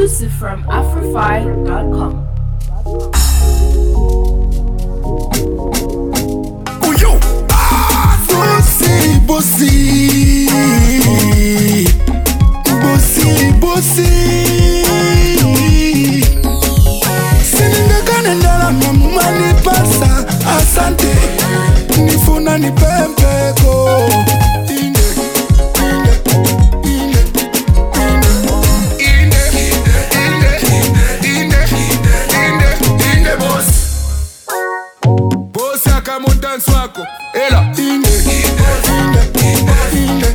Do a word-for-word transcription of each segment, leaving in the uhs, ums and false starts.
Exclusive from Afrofy dot com. Oh yo, ah, bossy, bossy, bossy, bossy. Sininga kanendala mama ni pasa, asante, nifuna ni pempeko. Swako, ela Inde, inde, inde,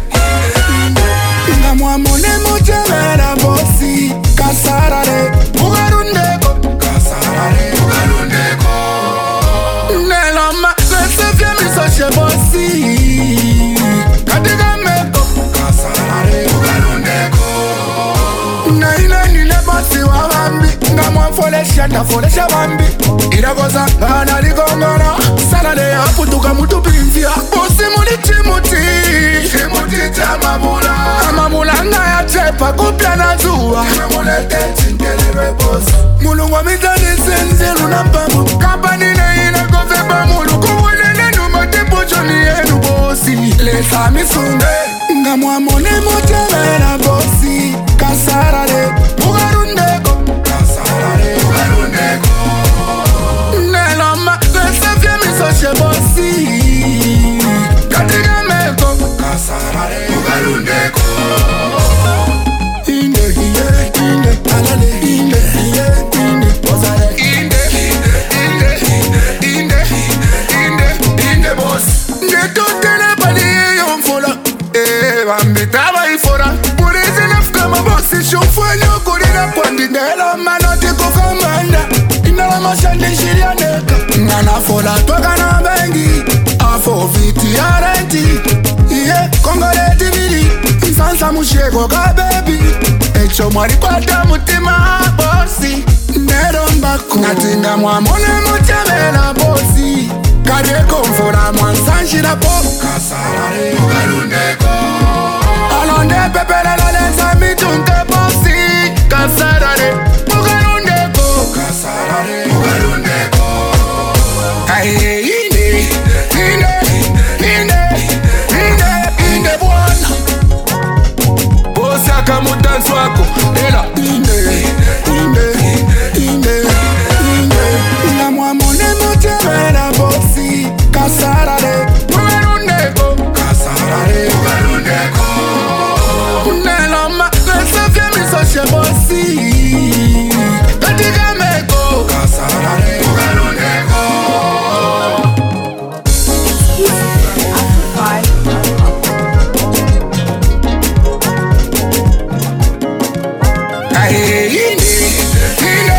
Nga mwamone mujemera bosi Kasarare, mugarundeko Kasarare, mugarundeko Neloma, lesefye misoshe bosi Kadiga meko Kasarare, mugarundeko Naina nile bosi wa bambi Nga mwafole shata fole shabambi Iragoza, gana ligongora Salade ya putuka mutu pinzia Bosi muni chimuti Chimuti cha mamula Mamula nga ya chepa kupya na zuwa Mamulete chinkelewe bosi Mulungwa mitani senzilu na mpambu Kampani ne ina kofeba mulu Kuwele nenu matipu choni yenu bosi Lesa misunge Nga mwamone mutebera bosi Kasarare Mugarundeko Kasarare, mugarundeko Neloma lesefye misoshe bosi Katiga meko Kasarare, mugarundeko Inde, inde, inde, alale Inde, inde, inde, ozare Inde, inde, inde, inde, inde, inde, inde boss Ngetotele bali yomfola Eh, bambita baifora Purizi nafukama bosi Shufwenyo kurina pwandi Nela manoti kukamanda Inala mashande shiria neka Nana fola twaka na bengi Afo viti ya renti Iye, kongole tivili Msansa mushego ka baby Echo mwari kwa mutima bosi Nero mbako Natinga mwamone mutemela bosi Kadeko mfora mwansanshira po Kasarare, mugarundeko Alonde pepele lolenza mitunke bosi Kasarare, mugarundeko Kasarare, mugarundeko Aye, inde, inde, inde, inde, inde bwana Bosi akamuta swako, ela Inde, inde, inde, inde Nga mwamone mutemela bosi Kasarare, mugarundeko Kasarare, mugarundeko Neloma, lesefye misoshe bosi Katiga meko Kasarare, mugarundeko Exclusive from Afrofy dot com. Aye, inde, inde,